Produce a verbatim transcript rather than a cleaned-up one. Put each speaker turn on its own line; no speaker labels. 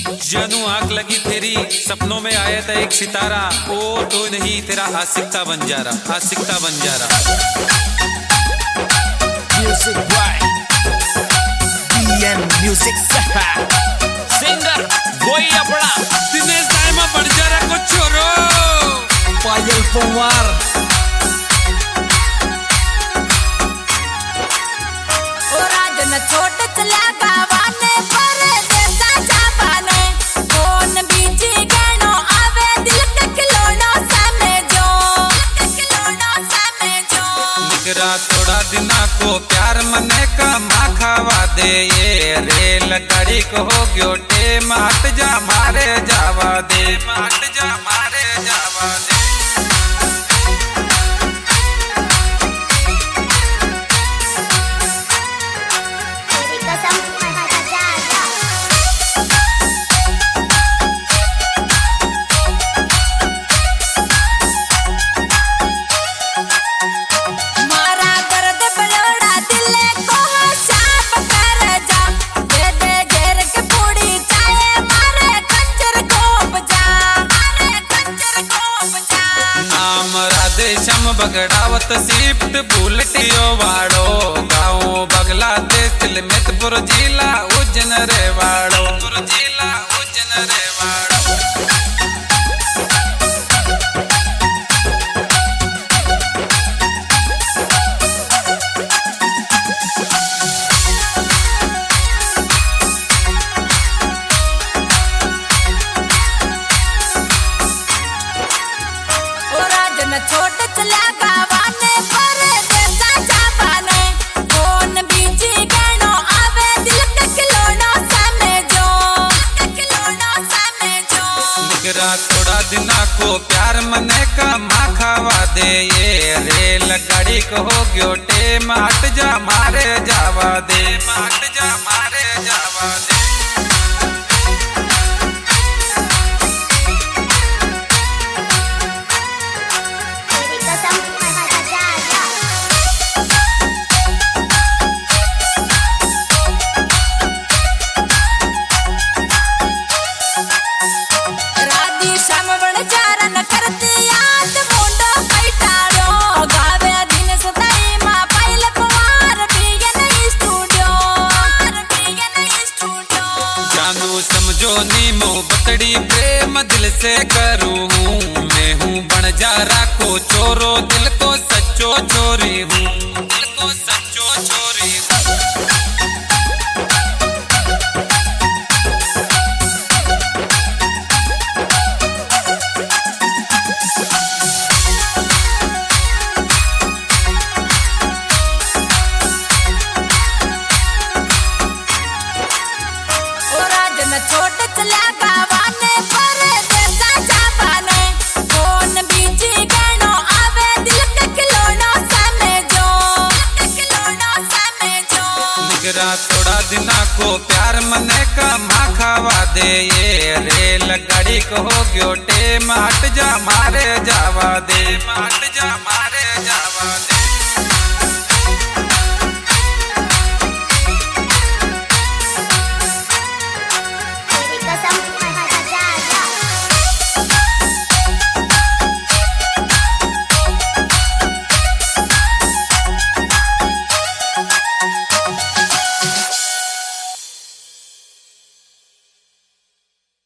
जानू आंख लगी तेरी सपनों में आया था एक सितारा, ओ तो नहीं तेरा आशिकता बन जा रहा, आशिकता बन जा रहा।
Music by DN music singer कोई अपना
दिनेश दाइमा बढ़ जा रहा को छोरो
पायल पवार।
ओ राजन छोट चला गावाने पर देसा जापाने कौन बीजी गणो आवे दिल के खिलौना सामे जो खिलौना सामे जो
निकरा थोड़ा दिना को प्यार मने का माँ खावा दे ये रेल गाड़ी को हो गयो टेम हट जा मारे जावा दे हट जा मारे जावा दे। शम बगड़ावत सिफ्ट बुलेटियो वाड़ो गाँव बांग्लादेश तिलमितपुर जिला उज्जैन रे वाड़ो जिला उज्जैन रे वाड़ो।
छोट चला गावाने पर देसा जापाने कौन बीजी गणो आवे दिल के खिलौना सामे जो खिलौना सामे जो
निकरा थोड़ा दिना को प्यार मने का माँ खावा दे ये रेल गाड़ी को हो गयो टेम हट जा मारे जावा दे हट जा मारे जावा दे। समझो नीमो बतड़ी प्रेम दिल से करूँ हूँ मैं हूँ बन जा राखो चोरो दिल को सच्चो चोरी हूँ दिल को सच्चो चोरी हूँ।
छोट चला गावाने पर देसा जापाने कौन बीजी गणो आवे दिल के खिलौना सामे जो खिलौना सामे जो
निकरा थोड़ा दिना को प्यार मने का माँ खावा दे ये रेल गाड़ी को हो गयो टेम हट जा मारे जावा दे हट जा मारे जावा दे।